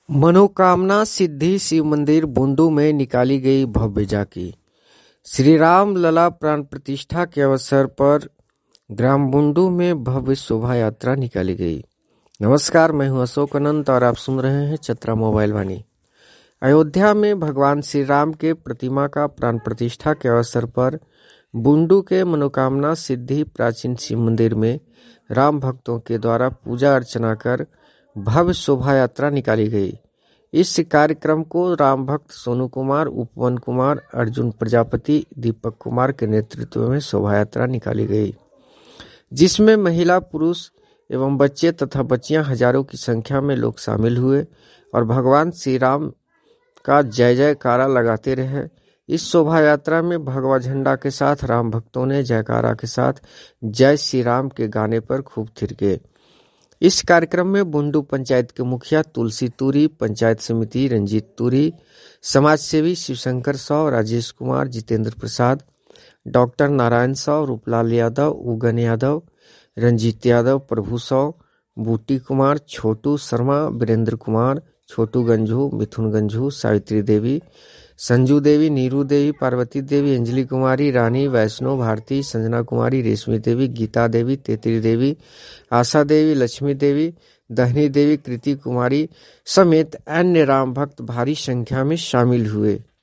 मनोकामना सिद्धि शिव मंदिर बूंदू में निकाली गई भव्य झांकी। श्री राम लला प्राण प्रतिष्ठा के अवसर पर ग्राम बूंदू में भव्य शोभा यात्रा निकाली गई। नमस्कार, मैं हूं अशोक अनंत और आप सुन रहे हैं चतरा मोबाइल वाणी। अयोध्या में भगवान श्री राम के प्रतिमा का प्राण प्रतिष्ठा के अवसर पर बूंदू के मनोकामना सिद्धि प्राचीन शिव मंदिर में राम भक्तों के द्वारा पूजा अर्चना कर भव्य शोभा यात्रा निकाली गई। इस कार्यक्रम को राम भक्त सोनू कुमार, उपवन कुमार, अर्जुन प्रजापति, दीपक कुमार के नेतृत्व में शोभा यात्रा निकाली गई, जिसमें महिला, पुरुष एवं बच्चे तथा बच्चियां हजारों की संख्या में लोग शामिल हुए और भगवान श्री राम का जय जयकारा लगाते रहे। इस शोभा यात्रा में भगवा झंडा के साथ राम भक्तों ने जयकारा के साथ जय श्री राम के गाने पर खूब थिरके। इस कार्यक्रम में बूंदू पंचायत के मुखिया तुलसी तूरी, पंचायत समिति रंजीत तूरी, समाज सेवी शिवशंकर साव, राजेश कुमार, जितेंद्र प्रसाद, डॉक्टर नारायण साव, रूपलाल यादव, उगन यादव, रंजीत यादव, प्रभु साव, बूटी कुमार, छोटू शर्मा, वीरेंद्र कुमार, छोटू गंजू, मिथुन गंजू, सावित्री देवी, संजू देवी, नीरू देवी, पार्वती देवी, अंजलि कुमारी, रानी, वैष्णो भारती, संजना कुमारी, रेशमी देवी, गीता देवी, तेतरी देवी, आशा देवी, लक्ष्मी देवी, दहनी देवी, कृति कुमारी समेत अन्य राम भक्त भारी संख्या में शामिल हुए।